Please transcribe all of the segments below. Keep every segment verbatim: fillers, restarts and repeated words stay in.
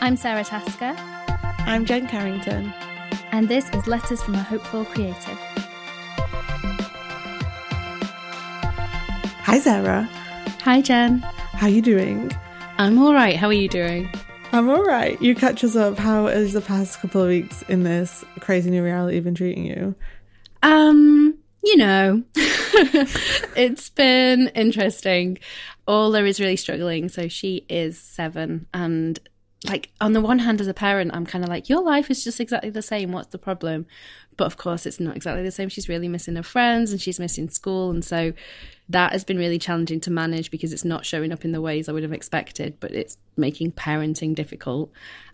I'm Sarah Tasker. I'm Jen Carrington. And this is Letters from a Hopeful Creative. Hi, Sarah. Hi, Jen. How you doing? I'm all right. How are you doing? I'm all right. You catch us up. How has the past couple of weeks in this crazy new reality been treating you? Um, you know, it's been interesting. Ola is really struggling. So she is seven. And like, on the one hand, as a parent, I'm kind of like, your life is just exactly the same. What's the problem? But of course, it's not exactly the same. She's really missing her friends and she's missing school. And so that has been really challenging to manage because it's not showing up in the ways I would have expected, but it's making parenting difficult.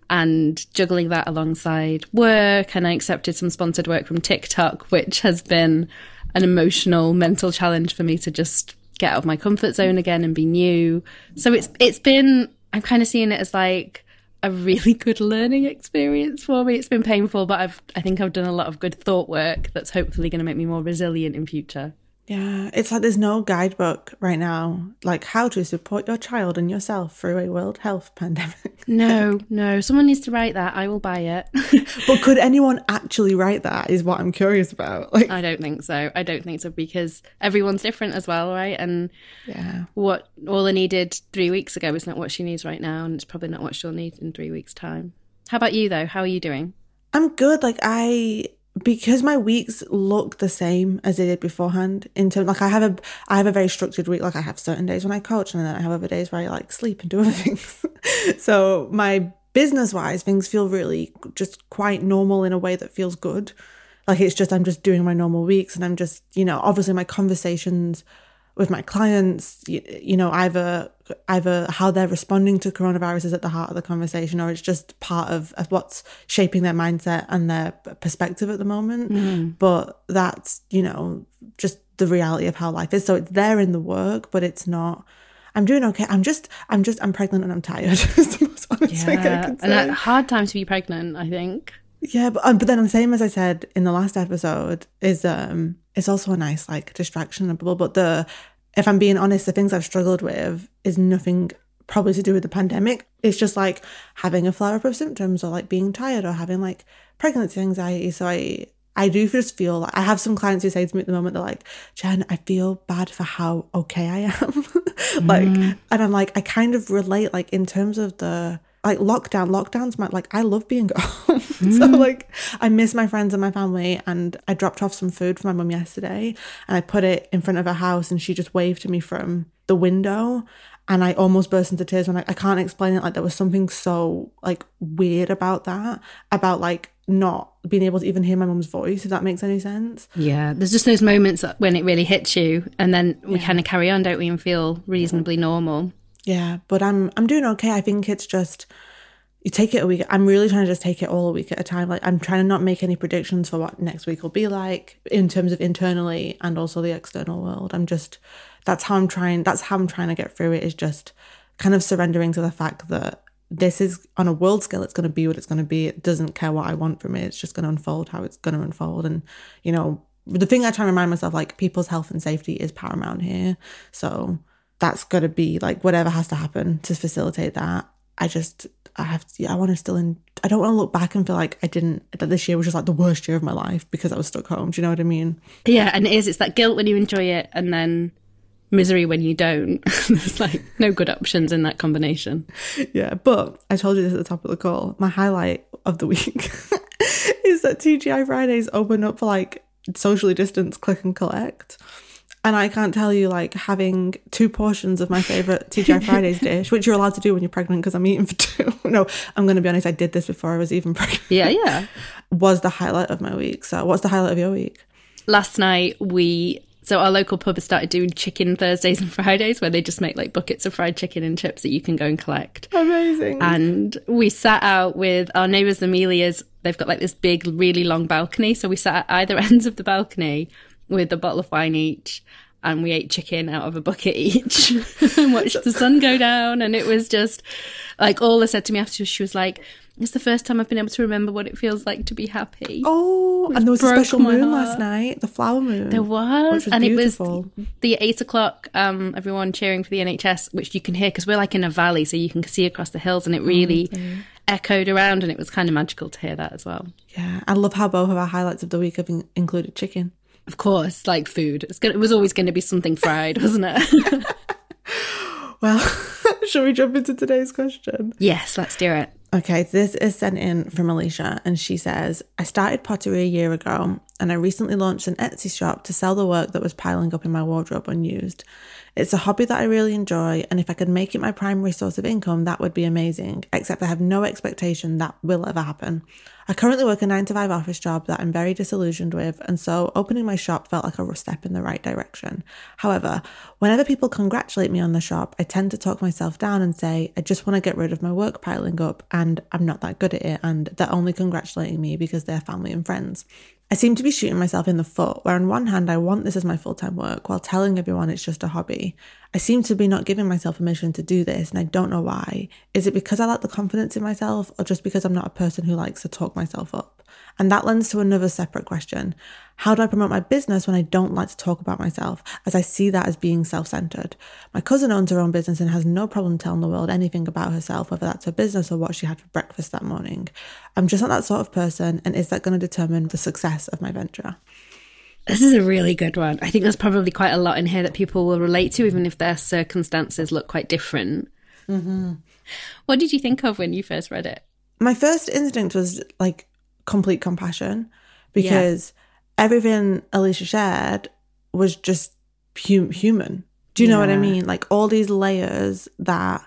And juggling that alongside work. And I accepted some sponsored work from TikTok, which has been an emotional, mental challenge for me to just get out of my comfort zone again and be new. So it's it's been, I'm kind of seeing it as like a really good learning experience for me. It's been painful, but I've I think I've done a lot of good thought work that's hopefully going to make me more resilient in future. Yeah, it's like there's no guidebook right now, like how to support your child and yourself through a world health pandemic. No, no, someone needs to write that. I will buy it. But could anyone actually write that is what I'm curious about. Like, I don't think so. I don't think so because everyone's different as well, right? And yeah, what Ola needed three weeks ago is not what she needs right now, and it's probably not what she'll need in three weeks' time. How about you, though? How are you doing? I'm good. Like I... Because my weeks look the same as they did beforehand in terms, like I have a, I have a very structured week. Like I have certain days when I coach and then I have other days where I like sleep and do other things. So my business wise, things feel really just quite normal in a way that feels good. Like it's just, I'm just doing my normal weeks and I'm just, you know, obviously my conversations with my clients, you, you know, either either how they're responding to coronavirus is at the heart of the conversation, or it's just part of, of what's shaping their mindset and their perspective at the moment. Mm. But that's, you know, just the reality of how life is. So it's there in the work, but it's not. I'm doing okay. I'm just, I'm just, I'm pregnant and I'm tired. It's the most honest yeah. thing I can say. And a hard time to be pregnant, I think. Yeah, but um, but then the same as I said in the last episode is um it's also a nice like distraction and bubble. But the if I'm being honest, the things I've struggled with is nothing probably to do with the pandemic. It's just like having a flare up of symptoms or like being tired or having like pregnancy anxiety. So I I do just feel like I have some clients who say to me at the moment, they're like, Jen, I feel bad for how okay I am. like mm. And I'm like, I kind of relate like in terms of the like lockdown, lockdowns, my, like I love being at home. Mm. So like I miss my friends and my family, and I dropped off some food for my mum yesterday and I put it in front of her house and she just waved to me from the window and I almost burst into tears when I, I can't explain it. Like there was something so like weird about that, about like not being able to even hear my mum's voice, if that makes any sense. Yeah, there's just those moments when it really hits you and then we yeah. kind of carry on, don't we, and feel reasonably normal. Yeah, but I'm I'm doing okay. I think it's just, you take it a week. I'm really trying to just take it all a week at a time. Like I'm trying to not make any predictions for what next week will be like in terms of internally and also the external world. I'm just, that's how I'm trying, that's how I'm trying to get through it, is just kind of surrendering to the fact that this is on a world scale, it's going to be what it's going to be. It doesn't care what I want from it. It's just going to unfold how it's going to unfold. And, you know, the thing I try to remind myself, like people's health and safety is paramount here. So that's got to be like whatever has to happen to facilitate that. I just, I have to, I want to still, in, I don't want to look back and feel like I didn't, that this year was just like the worst year of my life because I was stuck home. Do you know what I mean? Yeah, and it is. It's that guilt when you enjoy it and then misery when you don't. There's like no good options in that combination. Yeah, but I told you this at the top of the call. My highlight of the week is that T G I Fridays open up for like socially distanced click and collect. And I can't tell you, like, having two portions of my favourite T G I Fridays dish, which you're allowed to do when you're pregnant because I'm eating for two. No, I'm going to be honest, I did this before I was even pregnant. Yeah, yeah. Was the highlight of my week. So what's the highlight of your week? Last night, we... So our local pub has started doing chicken Thursdays and Fridays where they just make, like, buckets of fried chicken and chips that you can go and collect. Amazing. And we sat out with our neighbours, the Amelias. They've got, like, this big, really long balcony. So we sat at either ends of the balcony with a bottle of wine each, and we ate chicken out of a bucket each and watched the sun go down. And it was just like, Ola said to me after, she was like, it's the first time I've been able to remember what it feels like to be happy. Oh, and there was a special moon last night, the flower moon. There was, was and beautiful. It was the eight o'clock, um, everyone cheering for the N H S, which you can hear because we're like in a valley, so you can see across the hills, and it really, mm-hmm. echoed around, and it was kind of magical to hear that as well. Yeah, I love how both of our highlights of the week have in- included chicken. Of course, like food. It's gonna, it was always going to be something fried, wasn't it? Well, shall we jump into today's question? Yes, let's do it. Okay, this is sent in from Alicia, and she says, I started pottery a year ago, and I recently launched an Etsy shop to sell the work that was piling up in my wardrobe unused. It's a hobby that I really enjoy, and if I could make it my primary source of income, that would be amazing, except I have no expectation that will ever happen. I currently work a nine to five office job that I'm very disillusioned with, and so opening my shop felt like a step in the right direction. However, whenever people congratulate me on the shop, I tend to talk myself down and say, I just want to get rid of my work piling up, and I'm not that good at it, and they're only congratulating me because they're family and friends. I seem to be shooting myself in the foot, where on one hand I want this as my full-time work while telling everyone it's just a hobby. I seem to be not giving myself permission to do this, and I don't know why. Is it because I lack the confidence in myself, or just because I'm not a person who likes to talk myself up? And that lends to another separate question. How do I promote my business when I don't like to talk about myself, as I see that as being self-centered? My cousin owns her own business and has no problem telling the world anything about herself, whether that's her business or what she had for breakfast that morning. I'm just not that sort of person, and is that going to determine the success of my venture? This is a really good one. I think there's probably quite a lot in here that people will relate to, even if their circumstances look quite different. Mm-hmm. What did you think of when you first read it? My first instinct was like complete compassion, because yeah. everything Alicia shared was just hum- human. Do you yeah. know what I mean? Like all these layers that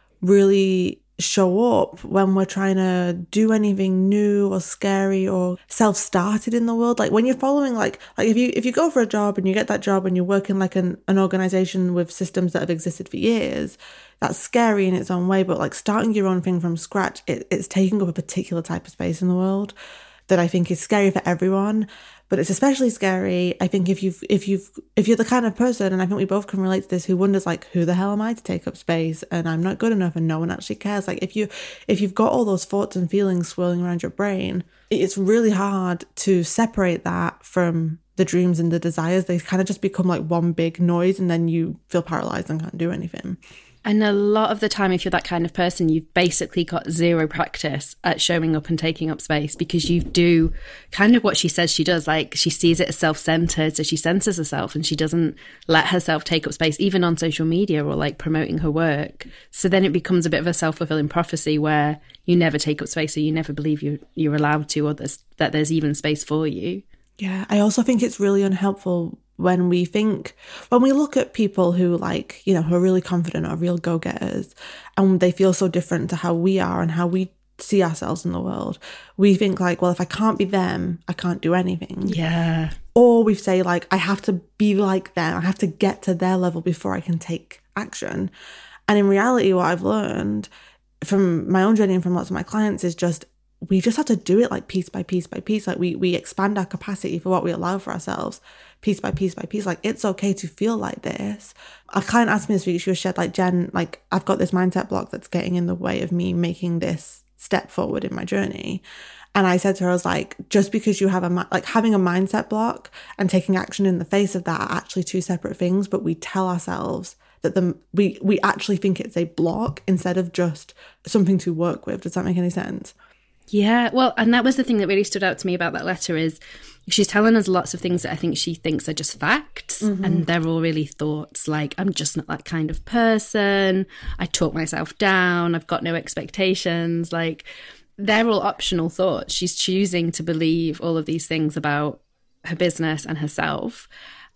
really show up when we're trying to do anything new or scary or self-started in the world. Like when you're following, like like if you if you go for a job and you get that job and you're working like an, an organization with systems that have existed for years, that's scary in its own way. But like starting your own thing from scratch, it, it's taking up a particular type of space in the world that I think is scary for everyone. But it's especially scary, I think, if you've if you've if you're the kind of person, and I think we both can relate to this, who wonders like, who the hell am I to take up space, and I'm not good enough, and no one actually cares. Like if you if you've got all those thoughts and feelings swirling around your brain, it's really hard to separate that from the dreams and the desires. They kind of just become like one big noise, and then you feel paralyzed and can't do anything. And a lot of the time, if you're that kind of person, you've basically got zero practice at showing up and taking up space, because you do kind of what she says she does. Like she sees it as self-centered, so she censors herself and she doesn't let herself take up space, even on social media or like promoting her work. So then it becomes a bit of a self-fulfilling prophecy where you never take up space, or you never believe you're, you're allowed to, or there's, that there's even space for you. Yeah, I also think it's really unhelpful when we think, when we look at people who like, you know, who are really confident or real go-getters, and they feel so different to how we are and how we see ourselves in the world, we think like, well, if I can't be them, I can't do anything. Yeah. Or we say like, I have to be like them, I have to get to their level before I can take action. And in reality, what I've learned from my own journey and from lots of my clients is just, we just have to do it like piece by piece by piece. Like we we expand our capacity for what we allow for ourselves piece by piece by piece. Like it's okay to feel like this. A client asked me this week, she was said like, Jen, like I've got this mindset block that's getting in the way of me making this step forward in my journey. And I said to her, I was like, just because you have a, like having a mindset block and taking action in the face of that are actually two separate things, but we tell ourselves that the we we actually think it's a block instead of just something to work with. Does that make any sense? Yeah, well, and that was the thing that really stood out to me about that letter is she's telling us lots of things that I think she thinks are just facts, mm-hmm. and they're all really thoughts like, I'm just not that kind of person, I talk myself down, I've got no expectations, like they're all optional thoughts. She's choosing to believe all of these things about her business and herself,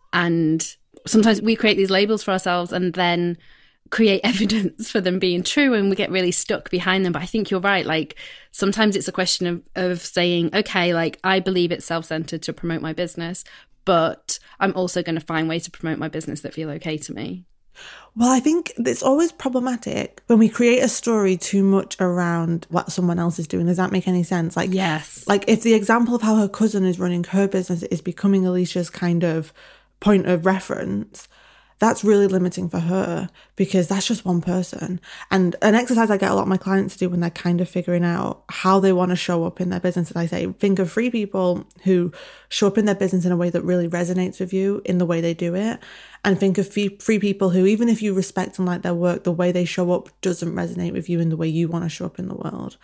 and sometimes we create these labels for ourselves and then create evidence for them being true, and we get really stuck behind them. But I think you're right, like sometimes it's a question of, of saying, okay, like I believe it's self-centered to promote my business, but I'm also going to find ways to promote my business that feel okay to me. Well, I think it's always problematic when we create a story too much around what someone else is doing. Does that make any sense? Like, yes, like if the example of how her cousin is running her business is becoming Alicia's kind of point of reference, that's really limiting for her, because that's just one person. And an exercise I get a lot of my clients to do when they're kind of figuring out how they want to show up in their business, and I say, think of three people who show up in their business in a way that really resonates with you in the way they do it. And think of three people who, even if you respect and like their work, the way they show up doesn't resonate with you in the way you want to show up in the world.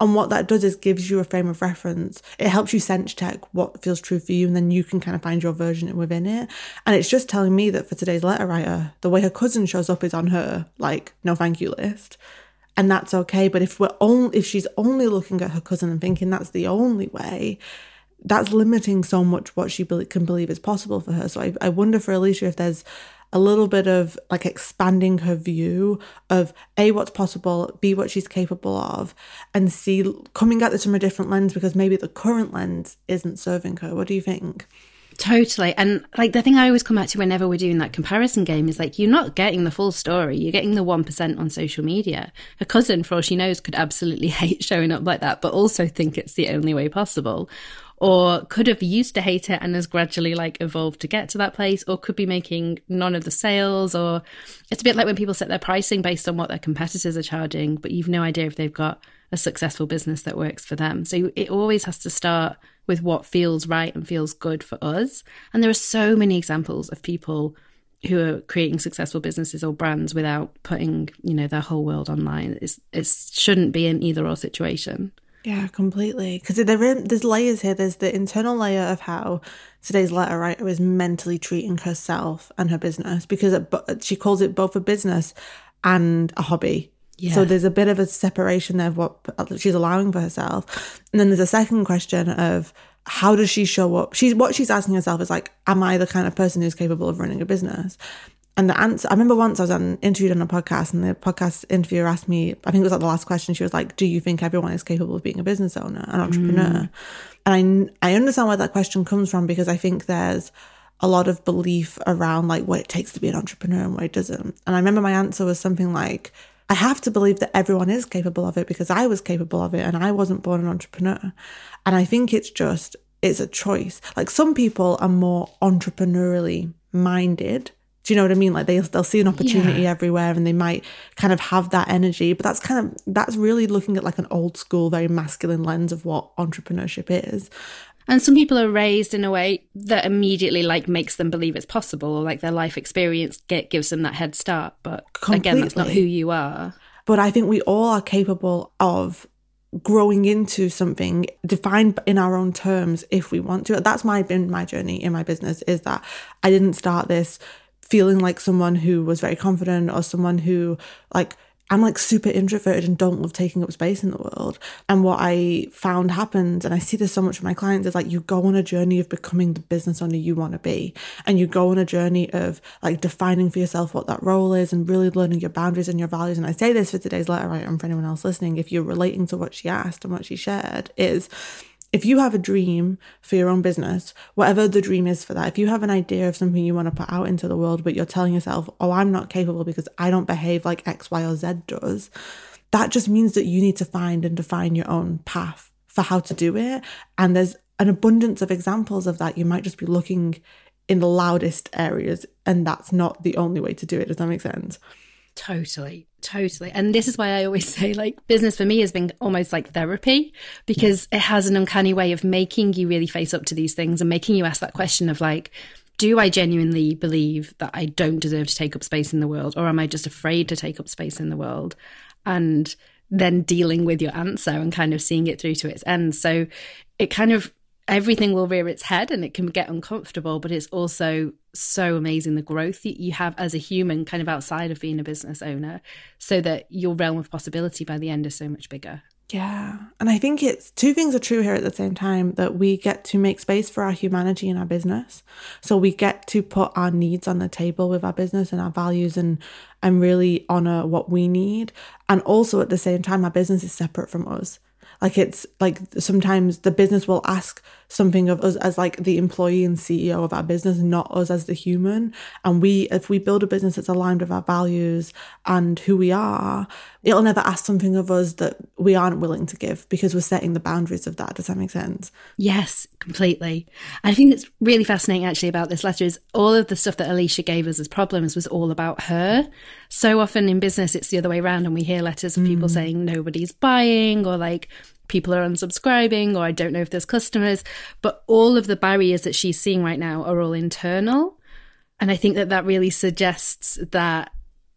And what that does is gives you a frame of reference. It helps you sense check what feels true for you, and then you can kind of find your version within it. And it's just telling me that for today's letter writer, the way her cousin shows up is on her, like, no thank you list. And that's okay. But if we're only, if she's only looking at her cousin and thinking that's the only way, that's limiting so much what she be- can believe is possible for her. So I, I wonder for Alicia if there's a little bit of like expanding her view of A, what's possible, B, what she's capable of, and C, coming at this from a different lens because maybe the current lens isn't serving her. What do you think? Totally. And like the thing I always come back to whenever we're doing that comparison game is like, you're not getting the full story. You're getting the one percent on social media. Her cousin, for all she knows, could absolutely hate showing up like that, but also think it's the only way possible. Or could have used to hate it and has gradually like evolved to get to that place, or could be making none of the sales. Or it's a bit like when people set their pricing based on what their competitors are charging, but you've no idea if they've got a successful business that works for them. So it always has to start with what feels right and feels good for us. And there are so many examples of people who are creating successful businesses or brands without putting, you know, their whole world online. It's, it shouldn't be an either or situation. Yeah, completely. Because there's layers here. There's the internal layer of how today's letter writer is mentally treating herself and her business, because it, she calls it both a business and a hobby. Yeah. So there's a bit of a separation there of what she's allowing for herself. And then there's a second question of how does she show up? She's what she's asking herself is like, am I the kind of person who's capable of running a business? And the answer, I remember once I was on, interviewed on a podcast, and the podcast interviewer asked me, I think it was like the last question, she was like, do you think everyone is capable of being a business owner, an entrepreneur? Mm. And I, I understand where that question comes from, because I think there's a lot of belief around like what it takes to be an entrepreneur and what it doesn't. And I remember my answer was something like, I have to believe that everyone is capable of it because I was capable of it and I wasn't born an entrepreneur. And I think it's just, it's a choice. Like some people are more entrepreneurially minded. Do you know what I mean? Like they, they'll see an opportunity yeah. everywhere, and they might kind of have that energy. But that's kind of, that's really looking at like an old school, very masculine lens of what entrepreneurship is. And some people are raised in a way that immediately like makes them believe it's possible, or like their life experience get, gives them that head start. But Completely. Again, that's not who you are. But I think we all are capable of growing into something defined in our own terms if we want to. That's my been my journey in my business, is that I didn't start this feeling like someone who was very confident, or someone who like, I'm like super introverted and don't love taking up space in the world. And what I found happens, and I see this so much with my clients, is like you go on a journey of becoming the business owner you want to be. And you go on a journey of like defining for yourself what that role is and really learning your boundaries and your values. And I say this for today's letter writer and for anyone else listening, if you're relating to what she asked and what she shared, is if you have a dream for your own business, whatever the dream is for that, if you have an idea of something you want to put out into the world, but you're telling yourself, oh, I'm not capable because I don't behave like X, Y, or Z does, that just means that you need to find and define your own path for how to do it. And there's an abundance of examples of that. You might just be looking in the loudest areas, and that's not the only way to do it. Does that make sense? Totally, totally. And this is why I always say, like, business for me has been almost like therapy, because it has an uncanny way of making you really face up to these things and making you ask that question of like, do I genuinely believe that I don't deserve to take up space in the world, or am I just afraid to take up space in the world? And then dealing with your answer and kind of seeing it through to its end. So it kind of, everything will rear its head and it can get uncomfortable, but it's also so amazing the growth that you have as a human kind of outside of being a business owner, so that your realm of possibility by the end is so much bigger. Yeah. And I think it's two things are true here at the same time, that we get to make space for our humanity in our business. So we get to put our needs on the table with our business and our values, and and really honor what we need. And also at the same time, our business is separate from us. Like it's like sometimes the business will ask something of us as like the employee and C E O of our business, not us as the human. And we, if we build a business that's aligned with our values and who we are, it'll never ask something of us that we aren't willing to give, because we're setting the boundaries of that. Does that make sense? Yes, completely. I think that's really fascinating actually about this letter is all of the stuff that Alicia gave us as problems was all about her. So often in business, it's the other way around, and we hear letters of mm. people saying nobody's buying, or like people are unsubscribing, or I don't know if there's customers. But all of the barriers that she's seeing right now are all internal. And I think that that really suggests that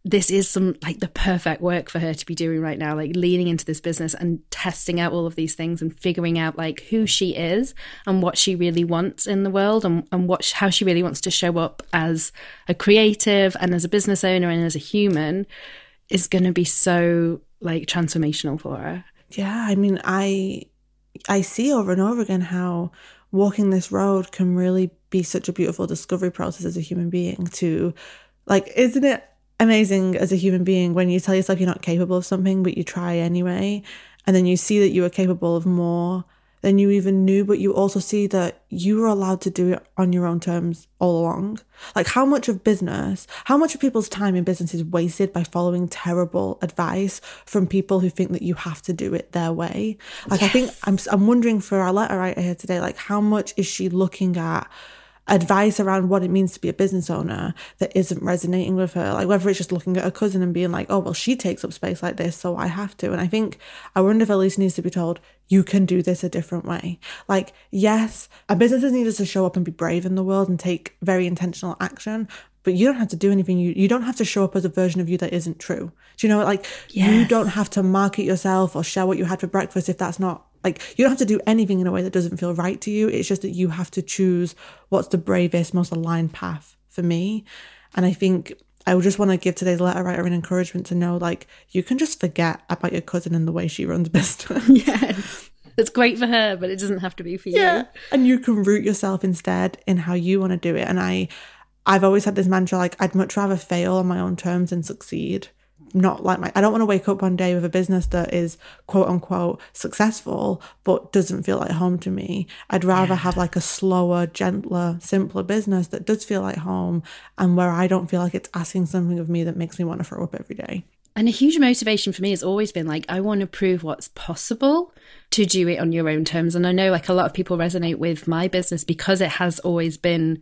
this is some like the perfect work for her to be doing right now, like leaning into this business and testing out all of these things and figuring out like who she is and what she really wants in the world, and, and what how she really wants to show up as a creative and as a business owner and as a human is going to be so like transformational for her. Yeah, I mean, I I see over and over again how walking this road can really be such a beautiful discovery process as a human being. To like, isn't it amazing as a human being when you tell yourself you're not capable of something but you try anyway, and then you see that you are capable of more than you even knew, but you also see that you were allowed to do it on your own terms all along. Like, how much of business, how much of people's time in business is wasted by following terrible advice from people who think that you have to do it their way? Like, yes. I think I'm I'm wondering for our letter writer here today, like, how much is she looking at advice around what it means to be a business owner that isn't resonating with her? Like, whether it's just looking at her cousin and being like, oh, well, she takes up space like this, so I have to. And I think, I wonder if Elise needs to be told, you can do this a different way. Like, yes, our businesses need us to show up and be brave in the world and take very intentional action, but you don't have to do anything. You you don't have to show up as a version of you that isn't true. Do you know, like, yes. You don't have to market yourself or share what you had for breakfast if that's not, like, you don't have to do anything in a way that doesn't feel right to you. It's just that you have to choose what's the bravest, most aligned path for me. And I think I would just want to give today's letter writer an encouragement to know, like, you can just forget about your cousin and the way she runs business. Yes. It's great for her, but it doesn't have to be for yeah. you. And you can root yourself instead in how you want to do it. And I, I've always had this mantra, like, I'd much rather fail on my own terms than succeed. Not like my, I don't want to wake up one day with a business that is quote unquote successful, but doesn't feel like home to me. I'd rather yeah. have like a slower, gentler, simpler business that does feel like home, and where I don't feel like it's asking something of me that makes me want to throw up every day. And a huge motivation for me has always been like, I want to prove what's possible to do it on your own terms. And I know like a lot of people resonate with my business because it has always been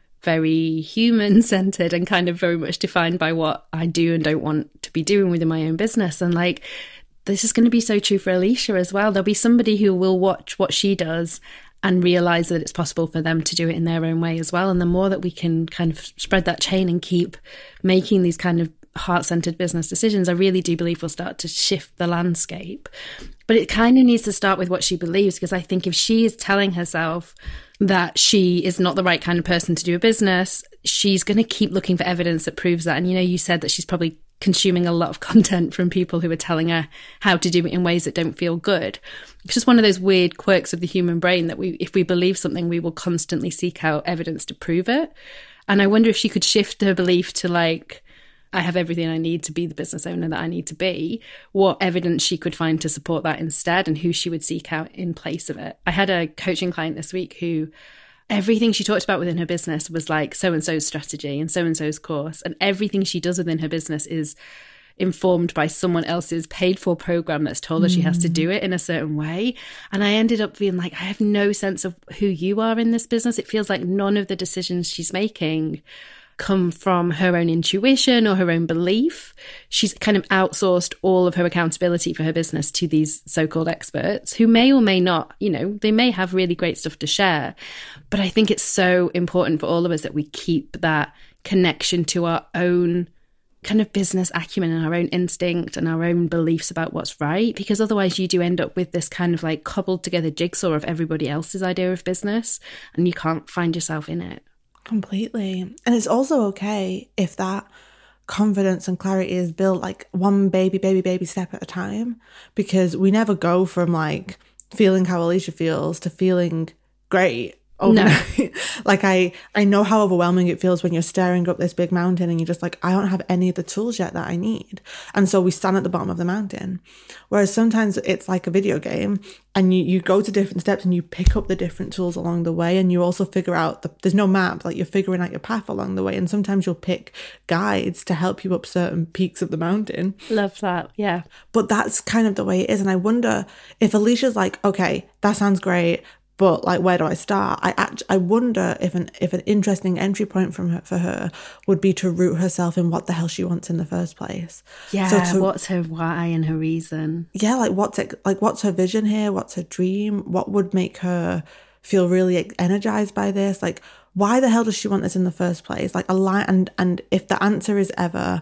very human-centered and kind of very much defined by what I do and don't want to be doing within my own business. And like, this is going to be so true for Alicia as well. There'll be somebody who will watch what she does and realize that it's possible for them to do it in their own way as well. And the more that we can kind of spread that chain and keep making these kind of heart-centered business decisions, I really do believe we'll start to shift the landscape. But it kind of needs to start with what she believes, because I think if she is telling herself that she is not the right kind of person to do a business, she's going to keep looking for evidence that proves that. And, you know, you said that she's probably consuming a lot of content from people who are telling her how to do it in ways that don't feel good. It's just one of those weird quirks of the human brain that we, if we believe something, we will constantly seek out evidence to prove it. And I wonder if she could shift her belief to like, I have everything I need to be the business owner that I need to be, what evidence she could find to support that instead, and who she would seek out in place of it. I had a coaching client this week who everything she talked about within her business was like so-and-so's strategy and so-and-so's course, and everything she does within her business is informed by someone else's paid for program that's told her mm. she has to do it in a certain way. And I ended up being like, I have no sense of who you are in this business. It feels like none of the decisions she's making come from her own intuition or her own belief. She's kind of outsourced all of her accountability for her business to these so-called experts who may or may not, you know, they may have really great stuff to share. But I think it's so important for all of us that we keep that connection to our own kind of business acumen and our own instinct and our own beliefs about what's right, because otherwise you do end up with this kind of like cobbled together jigsaw of everybody else's idea of business, and you can't find yourself in it. Completely. And it's also okay if that confidence and clarity is built like one baby, baby, baby step at a time, because we never go from like feeling how Alicia feels to feeling great overnight. No. Like I, I know how overwhelming it feels when you're staring up this big mountain and you're just like, I don't have any of the tools yet that I need. And so we stand at the bottom of the mountain. Whereas sometimes it's like a video game and you, you go to different steps and you pick up the different tools along the way, and you also figure out, the, there's no map, like you're figuring out your path along the way. And sometimes you'll pick guides to help you up certain peaks of the mountain. Love that. Yeah. But that's kind of the way it is. And I wonder if Alicia's like, okay, that sounds great, but like, where do I start? I act, I wonder if an if an interesting entry point from her, for her would be to root herself in what the hell she wants in the first place. Yeah, so to, what's her why and her reason? Yeah, like what's it, like what's her vision here? What's her dream? What would make her feel really energized by this? Like, why the hell does she want this in the first place? Like, align, and and if the answer is ever,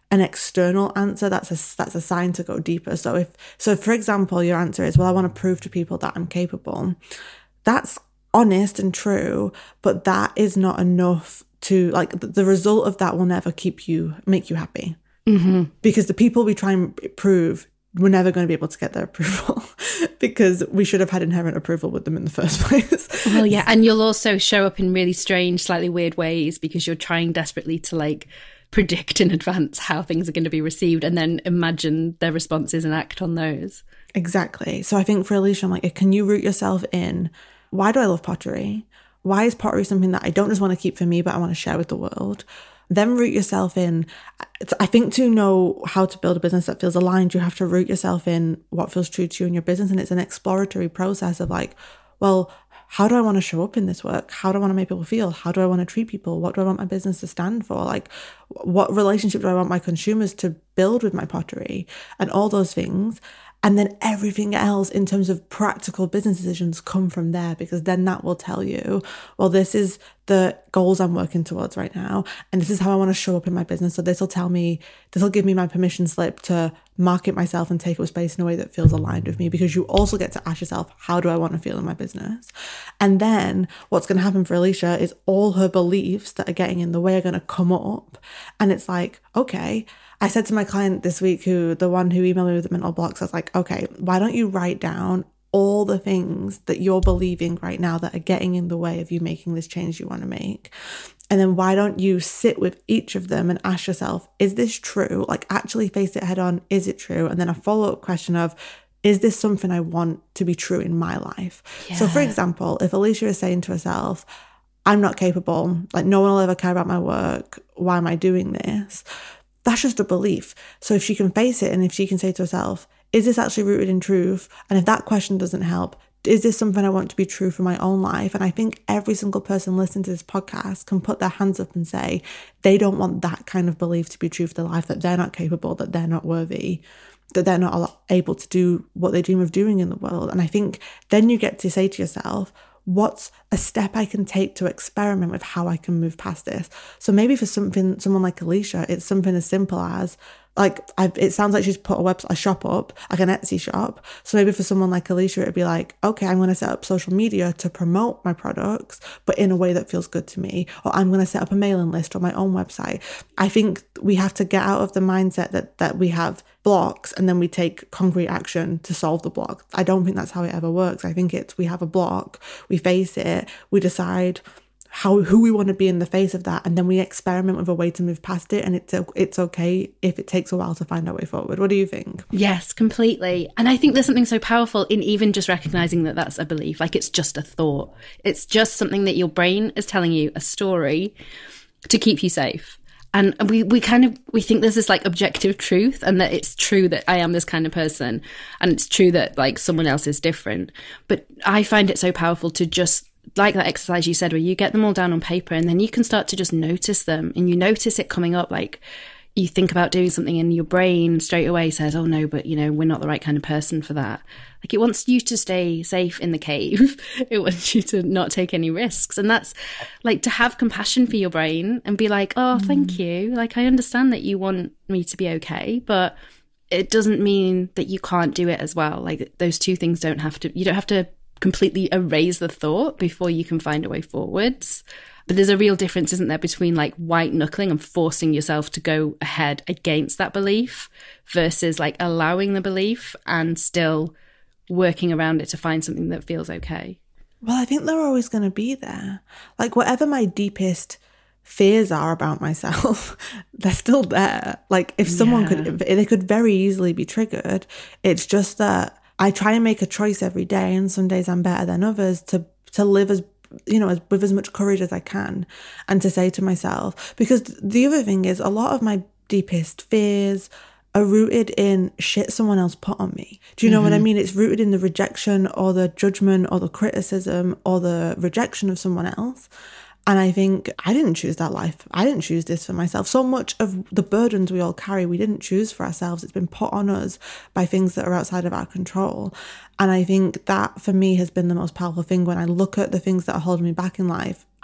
an external answer, that's a that's a sign to go deeper. So if so for example, your answer is, well, I want to prove to people that I'm capable. That's honest and true, but that is not enough to, like, the result of that will never keep you make you happy. Mm-hmm. Because the people we try and prove, we're never going to be able to get their approval because we should have had inherent approval with them in the first place. Well, yeah. And you'll also show up in really strange, slightly weird ways because you're trying desperately to like predict in advance how things are going to be received and then imagine their responses and act on those. Exactly. So I think for Alicia, I'm like, can you root yourself in, why do I love pottery? Why is pottery something that I don't just want to keep for me, but I want to share with the world? Then root yourself in, it's, I think to know how to build a business that feels aligned, you have to root yourself in what feels true to you in your business. And it's an exploratory process of like, well, how do I want to show up in this work? How do I want to make people feel? How do I want to treat people? What do I want my business to stand for? Like, what relationship do I want my consumers to build with my pottery? And all those things. And then everything else in terms of practical business decisions come from there, because then that will tell you, well, this is the goals I'm working towards right now. And this is how I want to show up in my business. So this will tell me, this will give me my permission slip to market myself and take up space in a way that feels aligned with me, because you also get to ask yourself, how do I want to feel in my business? And then what's going to happen for Alicia is all her beliefs that are getting in the way are going to come up. And it's like, okay, I said to my client this week, who the one who emailed me with the mental blocks, I was like, okay, why don't you write down all the things that you're believing right now that are getting in the way of you making this change you want to make? And then why don't you sit with each of them and ask yourself, is this true? Like, actually face it head on. Is it true? And then a follow-up question of, is this something I want to be true in my life? Yeah. So for example, if Alicia is saying to herself, I'm not capable, like no one will ever care about my work, why am I doing this? That's just a belief. So if she can face it and if she can say to herself, is this actually rooted in truth? And if that question doesn't help, is this something I want to be true for my own life? And I think every single person listening to this podcast can put their hands up and say they don't want that kind of belief to be true for their life, that they're not capable, that they're not worthy, that they're not able to do what they dream of doing in the world. And I think then you get to say to yourself, what's a step I can take to experiment with how I can move past this? So maybe for something, someone like Alicia, it's something as simple as, like, I've, it sounds like she's put a website, a shop up, like an Etsy shop. So maybe for someone like Alicia, it'd be like, okay, I'm going to set up social media to promote my products, but in a way that feels good to me. Or I'm going to set up a mailing list or my own website. I think we have to get out of the mindset that that we have blocks and then we take concrete action to solve the block. I don't think that's how it ever works. I think it's, we have a block, we face it, we decide how who we want to be in the face of that, and then we experiment with a way to move past it, and it's it's okay if it takes a while to find our way forward. What do you think? Yes, completely. And I think there's something so powerful in even just recognizing that that's a belief, like it's just a thought. It's just something that your brain is telling you, a story to keep you safe. And we, we kind of, we think there's this like objective truth, and that it's true that I am this kind of person, and it's true that like someone else is different. But I find it so powerful to just, like that exercise you said, where you get them all down on paper and then you can start to just notice them, and you notice it coming up. Like you think about doing something and your brain straight away says, oh no, but you know, we're not the right kind of person for that. Like it wants you to stay safe in the cave. It wants you to not take any risks. And that's like to have compassion for your brain and be like, oh, thank mm. you. Like I understand that you want me to be okay, but it doesn't mean that you can't do it as well. Like those two things don't have to, you don't have to completely erase the thought before you can find a way forwards. But there's a real difference, isn't there, between like white knuckling and forcing yourself to go ahead against that belief versus like allowing the belief and still working around it to find something that feels okay. Well, I think they're always going to be there. Like whatever my deepest fears are about myself, they're still there. Like if someone yeah. could, they could very easily be triggered. It's just that I try and make a choice every day, and some days I'm better than others, to to live as, you know, as, with as much courage as I can, and to say to myself, because the other thing is a lot of my deepest fears are rooted in shit someone else put on me. Do you know mm-hmm. what I mean? It's rooted in the rejection or the judgment or the criticism or the rejection of someone else. And I think I didn't choose that life. I didn't choose this for myself. So much of the burdens we all carry, we didn't choose for ourselves. It's been put on us by things that are outside of our control. And I think that for me has been the most powerful thing. When I look at the things that are holding me back in life,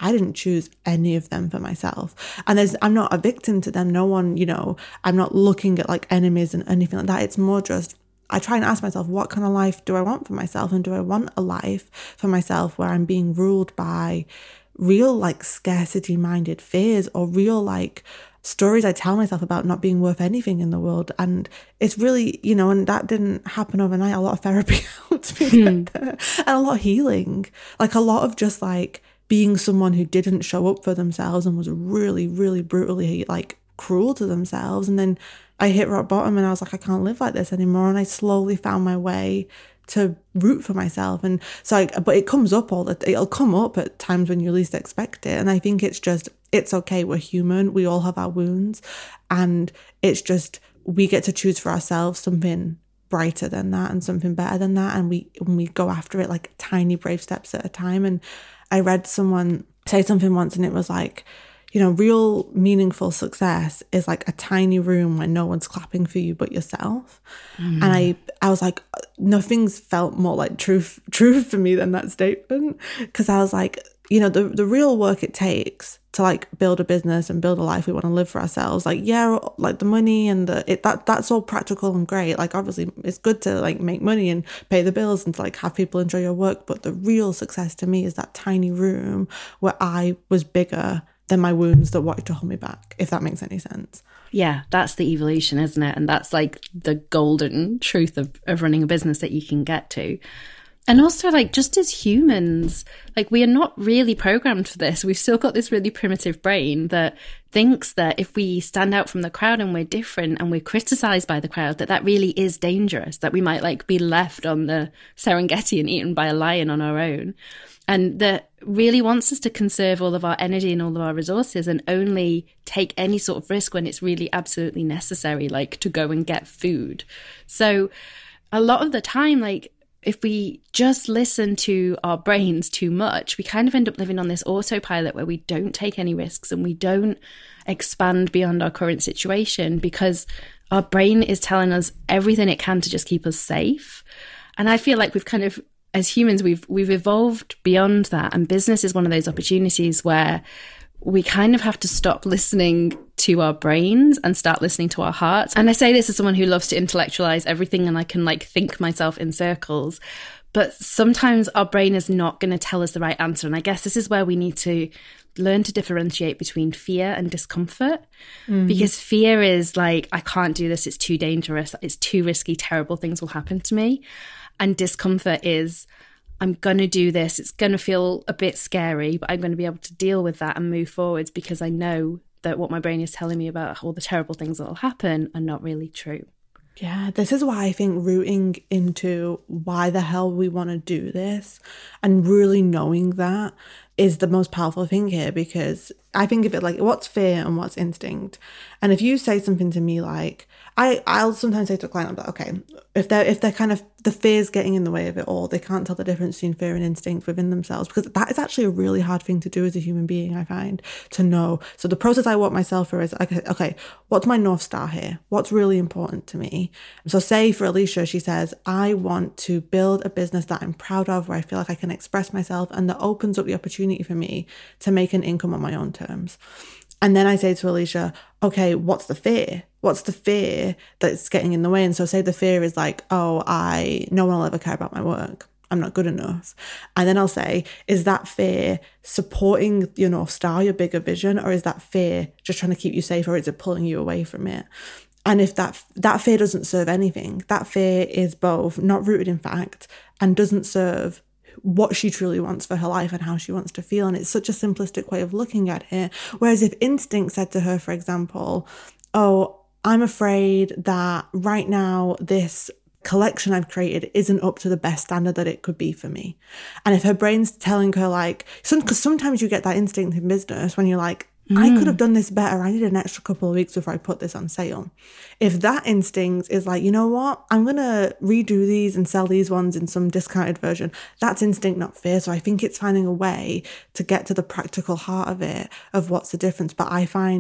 I didn't choose any of them for myself. And there's, I'm not a victim to them. No one, you know, I'm not looking at like enemies and anything like that. It's more just, I try and ask myself, what kind of life do I want for myself? And do I want a life for myself where I'm being ruled by real like scarcity minded fears, or real like stories I tell myself about not being worth anything in the world? And it's really, you know, and that didn't happen overnight. A lot of therapy helped me Hmm. get there, and a lot of healing, like a lot of just like being someone who didn't show up for themselves and was really, really brutally like cruel to themselves. And then I hit rock bottom and I was like, I can't live like this anymore. And I slowly found my way to root for myself. And so, I, but it comes up all the, it'll come up at times when you least expect it. And I think it's just, it's okay. We're human. We all have our wounds. And it's just, we get to choose for ourselves something brighter than that and something better than that. And we, when we go after it, like tiny brave steps at a time. And I read someone say something once, and it was like, you know, real meaningful success is like a tiny room where no one's clapping for you but yourself. Mm. And I, I was like, nothing's felt more like truth, truth for me than that statement. Because I was like, you know, the, the real work it takes to like build a business and build a life we want to live for ourselves. Like, yeah, like the money and the, it, that, that's all practical and great. Like, obviously it's good to like make money and pay the bills and to like have people enjoy your work. But the real success to me is that tiny room where I was bigger than my wounds that wanted to hold me back, if that makes any sense. Yeah, that's the evolution, isn't it? And that's like the golden truth of, of running a business that you can get to. And also, like, just as humans, like, we are not really programmed for this. We've still got this really primitive brain that thinks that if we stand out from the crowd and we're different and we're criticized by the crowd, that that really is dangerous, that we might, like, be left on the Serengeti and eaten by a lion on our own. And that really wants us to conserve all of our energy and all of our resources and only take any sort of risk when it's really absolutely necessary, like to go and get food. So a lot of the time, like, if we just listen to our brains too much, we kind of end up living on this autopilot where we don't take any risks and we don't expand beyond our current situation because our brain is telling us everything it can to just keep us safe. And I feel like we've kind of, as humans, we've we've evolved beyond that. And business is one of those opportunities where we kind of have to stop listening to our brains and start listening to our hearts. And I say this as someone who loves to intellectualize everything and I can like think myself in circles. But sometimes our brain is not going to tell us the right answer. And I guess this is where we need to learn to differentiate between fear and discomfort. Mm. Because fear is like, I can't do this. It's too dangerous. It's too risky. Terrible things will happen to me. And discomfort is, I'm going to do this. It's going to feel a bit scary, but I'm going to be able to deal with that and move forwards because I know that what my brain is telling me about all the terrible things that will happen are not really true. Yeah, this is why I think rooting into why the hell we want to do this and really knowing that is the most powerful thing here, because I think of it like what's fear and what's instinct. And if you say something to me like, I, I'll sometimes say to a client, I'm like, okay, if they're, if they're kind of, the fear's getting in the way of it all, they can't tell the difference between fear and instinct within themselves, because that is actually a really hard thing to do as a human being, I find, to know. So the process I walk myself through is, okay, okay, what's my North Star here? What's really important to me? So say for Alicia, she says, I want to build a business that I'm proud of, where I feel like I can express myself and that opens up the opportunity for me to make an income on my own terms. And then I say to Alicia, okay, what's the fear? What's the fear that's getting in the way? And so say the fear is like, oh, I, no one will ever care about my work. I'm not good enough. And then I'll say, is that fear supporting your North Star, your bigger vision? Or is that fear just trying to keep you safe, or is it pulling you away from it? And if that that fear doesn't serve anything, that fear is both not rooted in fact and doesn't serve what she truly wants for her life and how she wants to feel. And it's such a simplistic way of looking at it. Whereas if instinct said to her, for example, oh, I'm afraid that right now this collection I've created isn't up to the best standard that it could be for me. And if her brain's telling her like, because sometimes you get that instinct in business when you're like, Mm. I could have done this better. I need an extra couple of weeks before I put this on sale. If that instinct is like, you know what, I'm going to redo these and sell these ones in some discounted version, that's instinct, not fear. So I think it's finding a way to get to the practical heart of it, of what's the difference. But I find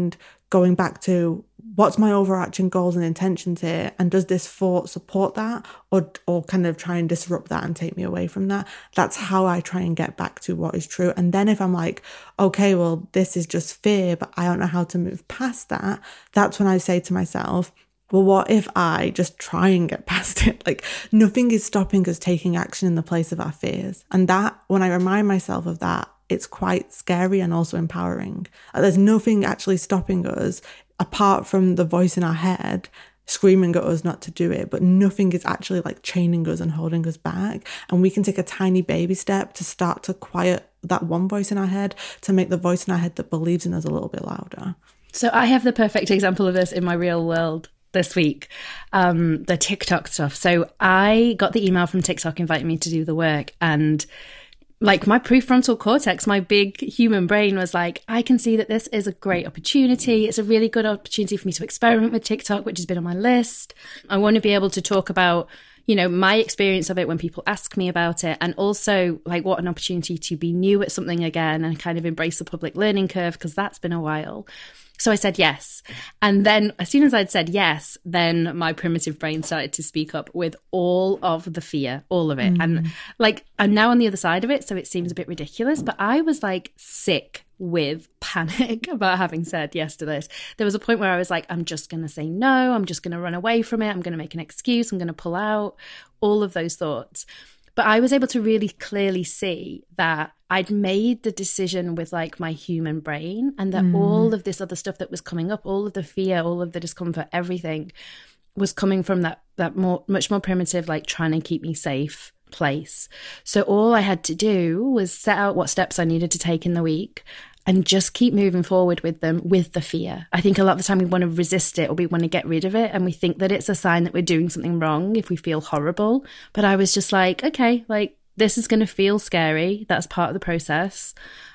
going back to what's my overarching goals and intentions here, and does this thought support that, or or kind of try and disrupt that and take me away from that? That's how I try and get back to what is true. And then if I'm like, okay, well, this is just fear, but I don't know how to move past that, that's when I say to myself, well, what if I just try and get past it? Like, nothing is stopping us taking action in the place of our fears. And that, when I remind myself of that, it's quite scary and also empowering. Like, there's nothing actually stopping us apart from the voice in our head screaming at us not to do it, but nothing is actually like chaining us and holding us back. And we can take a tiny baby step to start to quiet that one voice in our head, to make the voice in our head that believes in us a little bit louder. So I have the perfect example of this in my real world this week, um, the TikTok stuff. So I got the email from TikTok inviting me to do the work, and like my prefrontal cortex, my big human brain was like, I can see that this is a great opportunity. It's a really good opportunity for me to experiment with TikTok, which has been on my list. I want to be able to talk about, you know, my experience of it when people ask me about it, and also like what an opportunity to be new at something again and kind of embrace the public learning curve, because that's been a while. So I said yes. And then as soon as I'd said yes, then my primitive brain started to speak up with all of the fear, all of it. Mm. And like, I'm now on the other side of it, so it seems a bit ridiculous, but I was like sick with panic about having said yes to this. There was a point where I was like, I'm just going to say no. I'm just going to run away from it. I'm going to make an excuse. I'm going to pull out, all of those thoughts. But I was able to really clearly see that I'd made the decision with like my human brain, and that mm. all of this other stuff that was coming up, all of the fear, all of the discomfort, everything was coming from that that more much more primitive, like trying to keep me safe place. So all I had to do was set out what steps I needed to take in the week and just keep moving forward with them, with the fear. I think a lot of the time we want to resist it, or we want to get rid of it, and we think that it's a sign that we're doing something wrong if we feel horrible. But I was just like, okay, like this is going to feel scary. That's part of the process.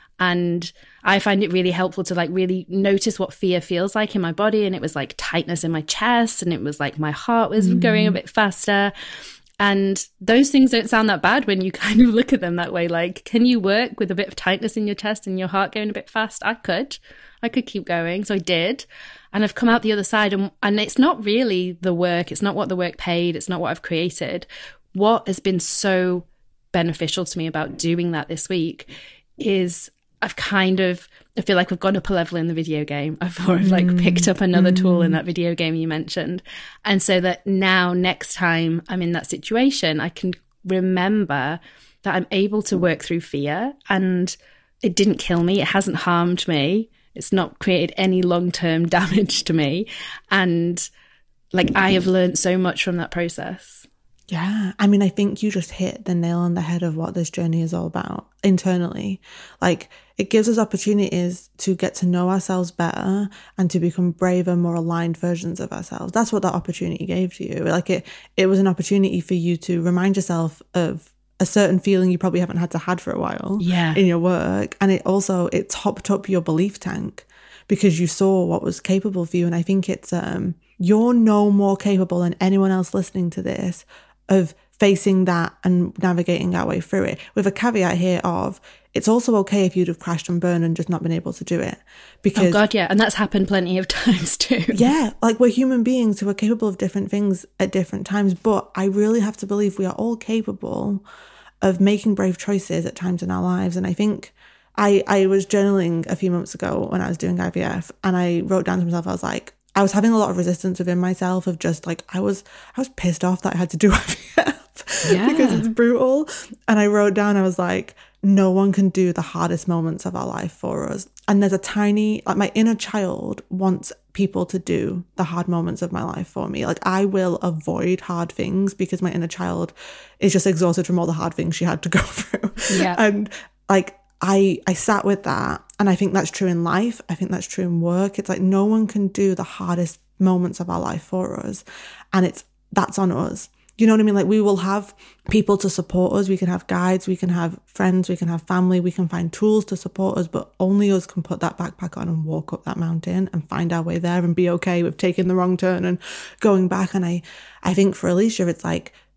And I find it really helpful to like really notice what fear feels like in my body. And it was like tightness in my chest, and it was like my heart was mm. going a bit faster. And those things don't sound that bad when you kind of look at them that way. Like, can you work with a bit of tightness in your chest and your heart going a bit fast? I could. I could keep going. So I did. And I've come out the other side. And, and it's not really the work. It's not what the work paid. It's not what I've created. What has been so beneficial to me about doing that this week is I've kind of, I feel like we've gone up a level in the video game. I've sort of like mm. picked up another mm. tool in that video game you mentioned. And so that now next time I'm in that situation, I can remember that I'm able to work through fear, and it didn't kill me. It hasn't harmed me. It's not created any long-term damage to me. And like, I have learned so much from that process. Yeah. I mean, I think you just hit the nail on the head of what this journey is all about internally. Like, it gives us opportunities to get to know ourselves better and to become braver, more aligned versions of ourselves. That's what that opportunity gave to you. Like, it, it was an opportunity for you to remind yourself of a certain feeling you probably haven't had to had for a while yeah. in your work. And it also, it topped up your belief tank because you saw what was capable for you. And I think it's, um, you're no more capable than anyone else listening to this of facing that and navigating our way through it, with a caveat here of it's also okay if you'd have crashed and burned and just not been able to do it. Because, oh God, yeah. And that's happened plenty of times too. Yeah. Like, we're human beings who are capable of different things at different times. But I really have to believe we are all capable of making brave choices at times in our lives. And I think I, I was journaling a few months ago when I was doing I V F, and I wrote down to myself, I was like, I was having a lot of resistance within myself of just like, I was, I was pissed off that I had to do I V F yeah. because it's brutal. And I wrote down, I was like, no one can do the hardest moments of our life for us. And there's a tiny, like, my inner child wants people to do the hard moments of my life for me. Like, I will avoid hard things because my inner child is just exhausted from all the hard things she had to go through. Yeah. And like, I, I sat with that, and I think that's true in life. I think that's true in work. It's like, no one can do the hardest moments of our life for us, and it's that's on us. You know what I mean? Like, we will have people to support us. We can have guides, we can have friends, we can have family, we can find tools to support us, but only us can put that backpack on and walk up that mountain and find our way there and be okay with taking the wrong turn and going back. And I, I think for Alicia, it's like,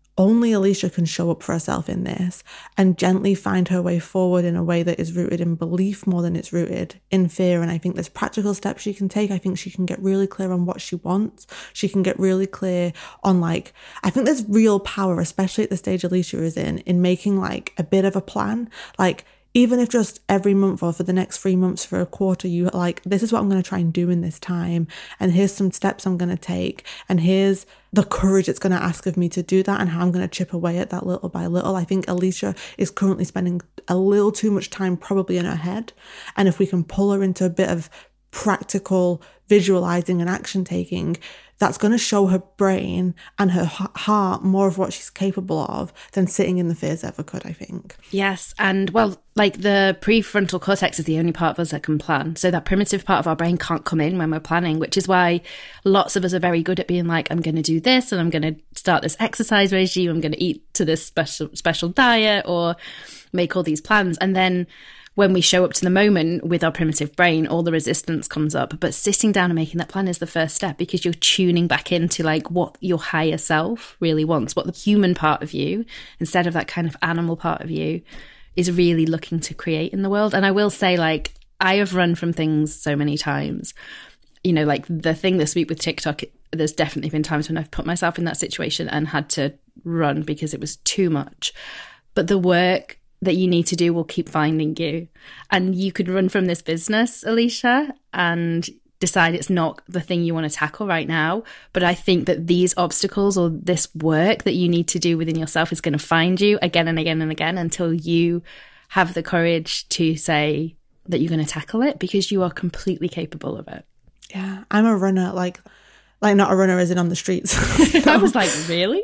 only Alicia can show up for herself in this and gently find her way forward in a way that is rooted in belief more than it's rooted in fear. And I think there's practical steps she can take. I think she can get really clear on what she wants. She can get really clear on like, I think there's real power, especially at the stage Alicia is in, in making like a bit of a plan. Like, even if just every month or for the next three months for a quarter, you like, this is what I'm going to try and do in this time. And here's some steps I'm going to take. And here's the courage it's going to ask of me to do that and how I'm going to chip away at that little by little. I think Alicia is currently spending a little too much time probably in her head. And if we can pull her into a bit of practical visualizing and action taking, that's going to show her brain and her heart more of what she's capable of than sitting in the fears ever could, I think. Yes. And well, like the prefrontal cortex is the only part of us that can plan. So that primitive part of our brain can't come in when we're planning, which is why lots of us are very good at being like, I'm going to do this and I'm going to start this exercise regime. I'm going to eat to this special, special diet or make all these plans. And then when we show up to the moment with our primitive brain, all the resistance comes up. But sitting down and making that plan is the first step, because you're tuning back into like what your higher self really wants, what the human part of you, instead of that kind of animal part of you, is really looking to create in the world. And I will say, like, I have run from things so many times. You know, like the thing this week with TikTok, there's definitely been times when I've put myself in that situation and had to run because it was too much. But the work that you need to do will keep finding you. And you could run from this business, Alicia, and decide it's not the thing you want to tackle right now. But I think that these obstacles or this work that you need to do within yourself is going to find you again and again and again until you have the courage to say that you're going to tackle it, because you are completely capable of it. Yeah, I'm a runner, like, like not a runner as in on the streets. I was like, really?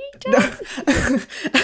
No.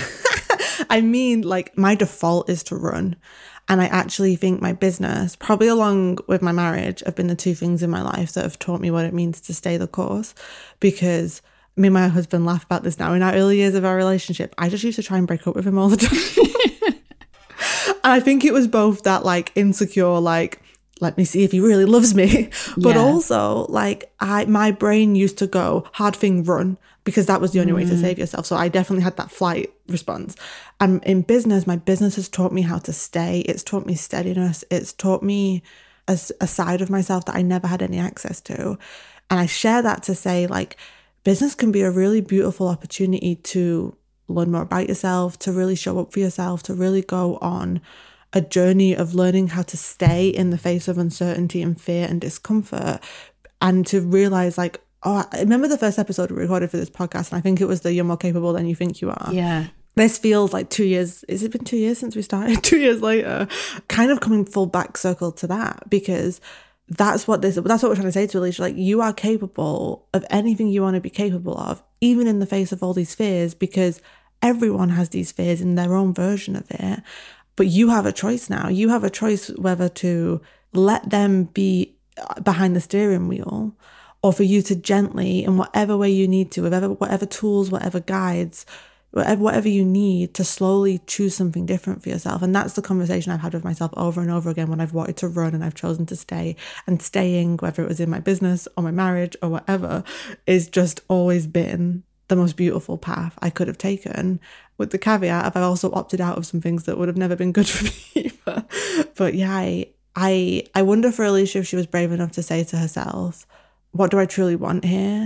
I mean, like, my default is to run. And I actually think my business, probably along with my marriage, have been the two things in my life that have taught me what it means to stay the course. Because me and my husband laugh about this now. In our early years of our relationship, I just used to try and break up with him all the time. And I think it was both that, like, insecure, like, let me see if he really loves me. But yeah. also, like, I my brain used to go, hard thing, run, because that was the only mm. way to save yourself. So I definitely had that flight response. And in business, my business has taught me how to stay. It's taught me steadiness. It's taught me a, a side of myself that I never had any access to. And I share that to say, like, business can be a really beautiful opportunity to learn more about yourself, to really show up for yourself, to really go on a journey of learning how to stay in the face of uncertainty and fear and discomfort, and to realize, like, oh, I remember the first episode we recorded for this podcast, and I think it was the You're More Capable Than You Think You Are. Yeah. This feels like two years. Has it been two years since we started? Two years later, kind of coming full back circle to that, because that's what this, that's what we're trying to say to Alicia. Like, you are capable of anything you want to be capable of, even in the face of all these fears, because everyone has these fears in their own version of it. But you have a choice now. You have a choice whether to let them be behind the steering wheel, or for you to gently, in whatever way you need to, whatever, whatever tools, whatever guides, whatever, whatever you need to slowly choose something different for yourself. And that's the conversation I've had with myself over and over again when I've wanted to run and I've chosen to stay. And staying, whether it was in my business or my marriage or whatever, is just always been the most beautiful path I could have taken, with the caveat of I've also opted out of some things that would have never been good for me. but, but yeah, I, I I wonder for Alicia if she was brave enough to say to herself, what do I truly want here?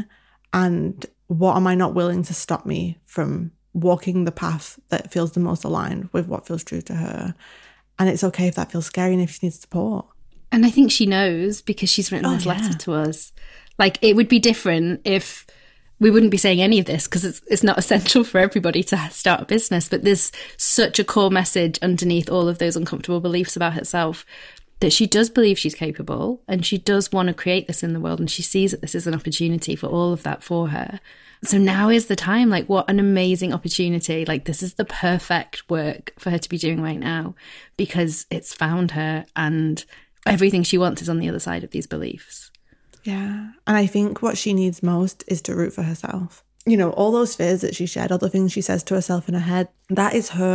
And what am I not willing to stop me from walking the path that feels the most aligned with what feels true to her? And it's okay if that feels scary and if she needs support. And I think she knows, because she's written oh, this yeah. letter to us. Like, it would be different if we wouldn't be saying any of this, because it's it's not essential for everybody to start a business. But there's such a core message underneath all of those uncomfortable beliefs about herself, that she does believe she's capable and she does want to create this in the world. And she sees that this is an opportunity for all of that for her. So now is the time. Like, what an amazing opportunity. Like, this is the perfect work for her to be doing right now, because it's found her and everything she wants is on the other side of these beliefs. Yeah. And I think what she needs most is to root for herself. You know, all those fears that she shared, all the things she says to herself in her head, that is her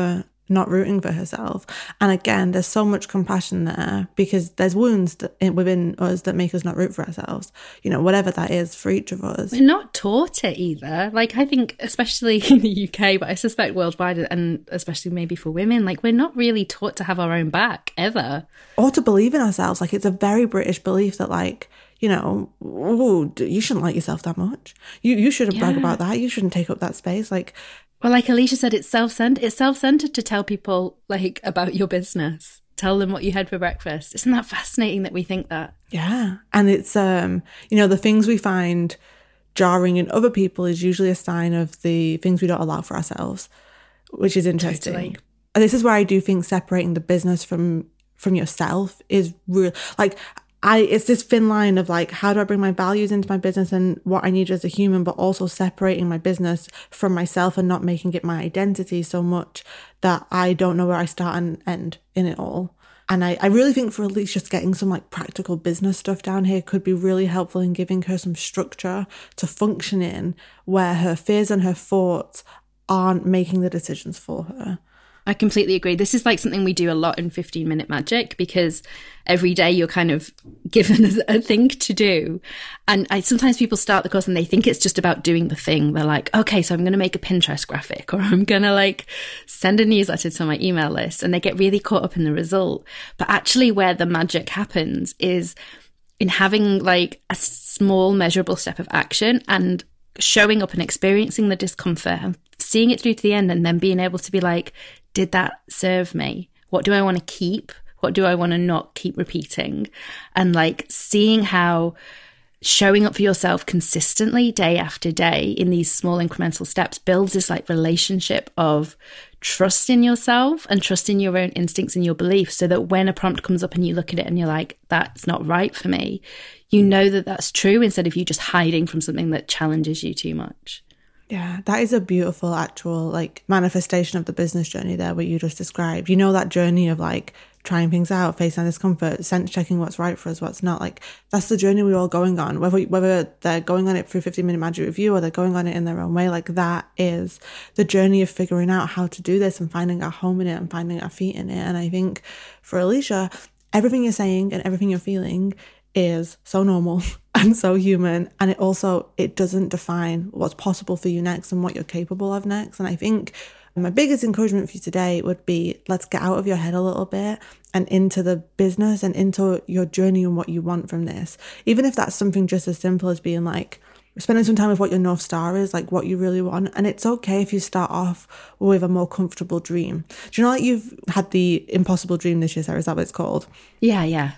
not rooting for herself. And again, there's so much compassion there because there's wounds that, within us that make us not root for ourselves, you know, whatever that is for each of us. We're not taught it either. Like, I think especially in the U K, but I suspect worldwide, and especially maybe for women, like, we're not really taught to have our own back ever. Or to believe in ourselves. Like, it's a very British belief that, like, you know, oh, you shouldn't like yourself that much. You you shouldn't yeah. brag about that. You shouldn't take up that space. Like, well, like Alicia said, it's self-centered. It's self-centered to tell people, like, about your business. Tell them what you had for breakfast. Isn't that fascinating that we think that? Yeah. And it's, um, you know, the things we find jarring in other people is usually a sign of the things we don't allow for ourselves, which is interesting. Totally. And this is where I do think separating the business from from yourself is real. Like, I, it's this thin line of like, how do I bring my values into my business and what I need as a human, but also separating my business from myself and not making it my identity so much that I don't know where I start and end in it all. And I, I really think for Alicia, just getting some like practical business stuff down here could be really helpful in giving her some structure to function in where her fears and her thoughts aren't making the decisions for her. I completely agree. This is like something we do a lot in fifteen minute Magic because every day you're kind of given a thing to do. And I sometimes people start the course and they think it's just about doing the thing. They're like, okay, so I'm going to make a Pinterest graphic, or I'm going to like send a newsletter to my email list, and they get really caught up in the result. But actually where the magic happens is in having like a small measurable step of action and showing up and experiencing the discomfort and seeing it through to the end, and then being able to be like, did that serve me? What do I want to keep? What do I want to not keep repeating? And like seeing how showing up for yourself consistently day after day in these small incremental steps builds this like relationship of trust in yourself and trust in your own instincts and your beliefs, so that when a prompt comes up and you look at it and you're like, that's not right for me, you know that that's true, instead of you just hiding from something that challenges you too much. Yeah, that is a beautiful actual like manifestation of the business journey there, what you just described. You know, that journey of like trying things out, facing discomfort, sense checking what's right for us, what's not. Like, that's the journey we're all going on, whether whether they're going on it through fifteen minute Magic Review or they're going on it in their own way. Like, that is the journey of figuring out how to do this and finding our home in it and finding our feet in it. And I think for Alicia, everything you're saying and everything you're feeling is so normal and so human, and it also it doesn't define what's possible for you next and what you're capable of next. And I think my biggest encouragement for you today would be, let's get out of your head a little bit and into the business and into your journey and what you want from this, even if that's something just as simple as being like spending some time with what your North Star is, like what you really want. And it's okay if you start off with a more comfortable dream. Do you know, like, you've had the impossible dream this year, Sarah, is that what it's called? Yeah, yeah.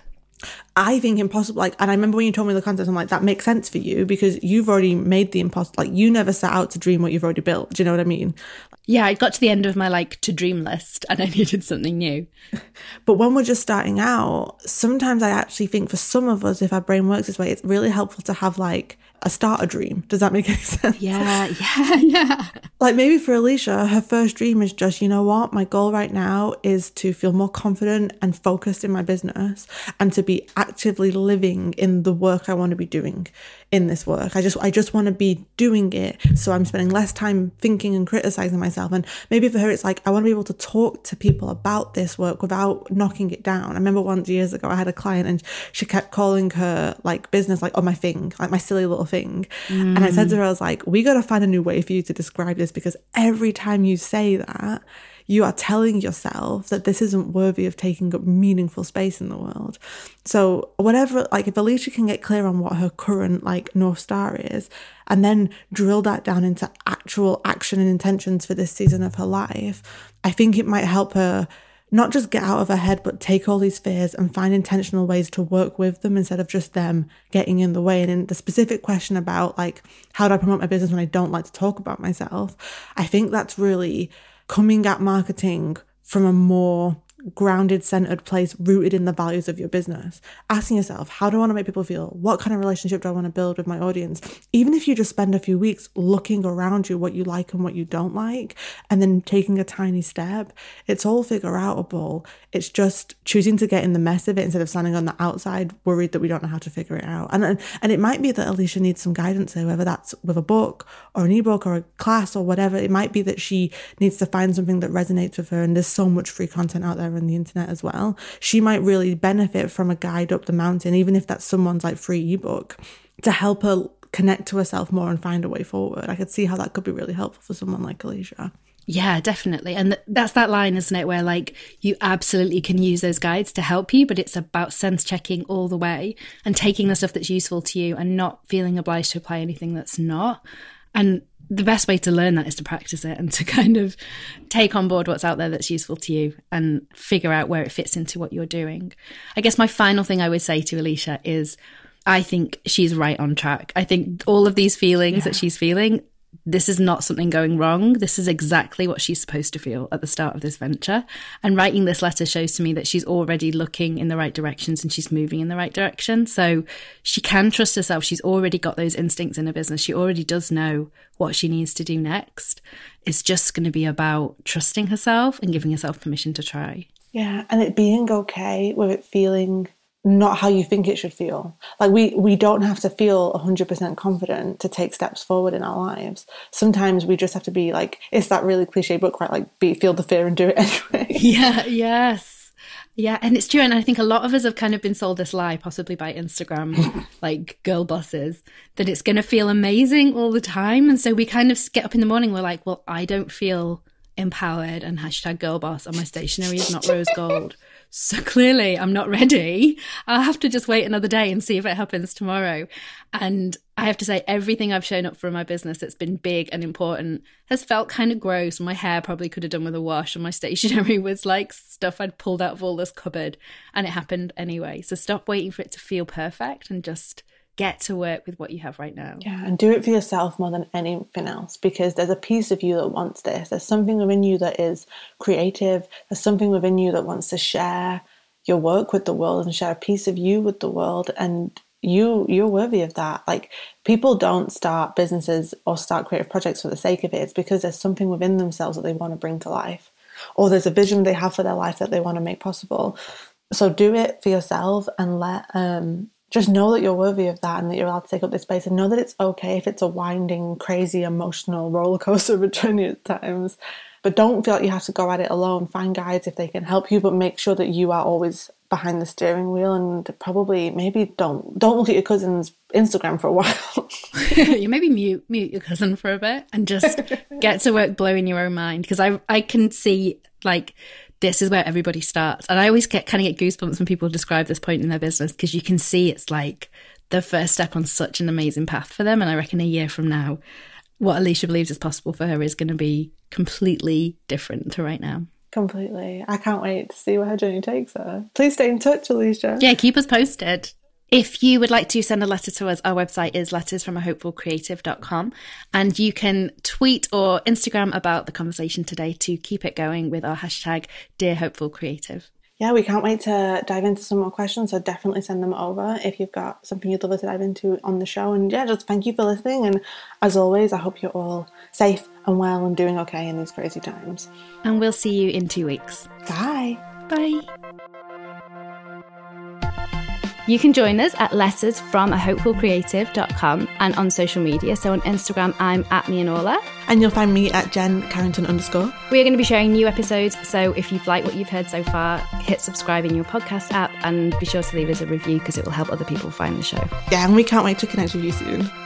I think impossible, like, and I remember when you told me the concept, I'm like, that makes sense for you because you've already made the impossible. Like, you never set out to dream what you've already built. Do you know what I mean? Yeah, I got to the end of my like to dream list and I needed something new. But when we're just starting out, sometimes I actually think for some of us, if our brain works this way, it's really helpful to have like a starter dream. Does that make any sense? Yeah, yeah, yeah. Like, maybe for Alicia, her first dream is just, you know what, my goal right now is to feel more confident and focused in my business and to be actively living in the work I want to be doing in this work. I just I just want to be doing it, so I'm spending less time thinking and criticizing myself. And maybe for her it's like, I want to be able to talk to people about this work without knocking it down. I remember once years ago I had a client and she kept calling her like business like, oh, my thing, like my silly little thing. Mm. And I said to her, I was like, we got to find a new way for you to describe this, because every time you say that, you are telling yourself that this isn't worthy of taking up meaningful space in the world. So whatever, like, if Alicia can get clear on what her current like North Star is, and then drill that down into actual action and intentions for this season of her life, I think it might help her not just get out of her head, but take all these fears and find intentional ways to work with them instead of just them getting in the way. And in the specific question about like, how do I promote my business when I don't like to talk about myself? I think that's really coming at marketing from a more grounded, centered place rooted in the values of your business. Asking yourself, how do I want to make people feel? What kind of relationship do I want to build with my audience? Even if you just spend a few weeks looking around you, what you like and what you don't like, and then taking a tiny step, it's all figure outable. It's just choosing to get in the mess of it instead of standing on the outside worried that we don't know how to figure it out. And, and it might be that Alicia needs some guidance here, whether that's with a book or an ebook or a class or whatever. It might be that she needs to find something that resonates with her, and there's so much free content out there on the internet as well. She might really benefit from a guide up the mountain, even if that's someone's like free ebook, to help her connect to herself more and find a way forward. I could see how that could be really helpful for someone like Alicia. Yeah, definitely. And th- that's that line, isn't it, where like you absolutely can use those guides to help you, but it's about sense checking all the way and taking the stuff that's useful to you and not feeling obliged to apply anything that's not. And the best way to learn that is to practice it and to kind of take on board what's out there that's useful to you and figure out where it fits into what you're doing. I guess my final thing I would say to Alicia is I think she's right on track. I think all of these feelings yeah. that she's feeling, this is not something going wrong. This is exactly what she's supposed to feel at the start of this venture. And writing this letter shows to me that she's already looking in the right directions and she's moving in the right direction. So she can trust herself. She's already got those instincts in her business. She already does know what she needs to do next. It's just going to be about trusting herself and giving herself permission to try. Yeah, and it being okay with it feeling not how you think it should feel. Like we we don't have to feel one hundred percent confident to take steps forward in our lives. Sometimes we just have to be like, it's that really cliche book, right? Like be feel the fear and do it anyway. Yeah, yes. Yeah, and it's true. And I think a lot of us have kind of been sold this lie, possibly by Instagram, like girl bosses, that it's going to feel amazing all the time. And so we kind of get up in the morning, we're like, well, I don't feel empowered and hashtag girl boss and my stationery is not rose gold. So clearly I'm not ready. I'll have to just wait another day and see if it happens tomorrow. And I have to say, everything I've shown up for in my business that's been big and important has felt kind of gross. My hair probably could have done with a wash, and my stationery was like stuff I'd pulled out of all this cupboard, and it happened anyway. So stop waiting for it to feel perfect and just get to work with what you have right now. Yeah, and do it for yourself more than anything else, because there's a piece of you that wants this. There's something within you that is creative. There's something within you that wants to share your work with the world and share a piece of you with the world. And you, you're worthy of that. Like, people don't start businesses or start creative projects for the sake of it. It's because there's something within themselves that they want to bring to life, or there's a vision they have for their life that they want to make possible. So do it for yourself and let... um just know that you're worthy of that and that you're allowed to take up this space, and know that it's okay if it's a winding, crazy, emotional roller coaster of a journey at times. But don't feel like you have to go at it alone. Find guides if they can help you, but make sure that you are always behind the steering wheel, and probably maybe don't don't look at your cousin's Instagram for a while. You maybe mute mute your cousin for a bit and just get to work blowing your own mind, because I I can see like this is where everybody starts. And I always get kind of get goosebumps when people describe this point in their business, because you can see it's like the first step on such an amazing path for them. And I reckon a year from now, what Alicia believes is possible for her is going to be completely different to right now. Completely. I can't wait to see where her journey takes her. Please stay in touch, Alicia. Yeah, keep us posted. If you would like to send a letter to us, our website is letters from a hopeful creative dot com, and you can tweet or Instagram about the conversation today to keep it going with our hashtag Dear Hopeful Creative. Yeah, we can't wait to dive into some more questions, so definitely send them over if you've got something you'd love us to dive into on the show. And yeah, just thank you for listening, and as always, I hope you're all safe and well and doing okay in these crazy times. And we'll see you in two weeks. Bye. Bye. You can join us at letters from a hopeful creative dot com and on social media. So on Instagram, I'm at Mianola. And you'll find me at Jen Carrington underscore. We are going to be sharing new episodes. So if you've liked what you've heard so far, hit subscribe in your podcast app and be sure to leave us a review, because it will help other people find the show. Yeah, and we can't wait to connect with you soon.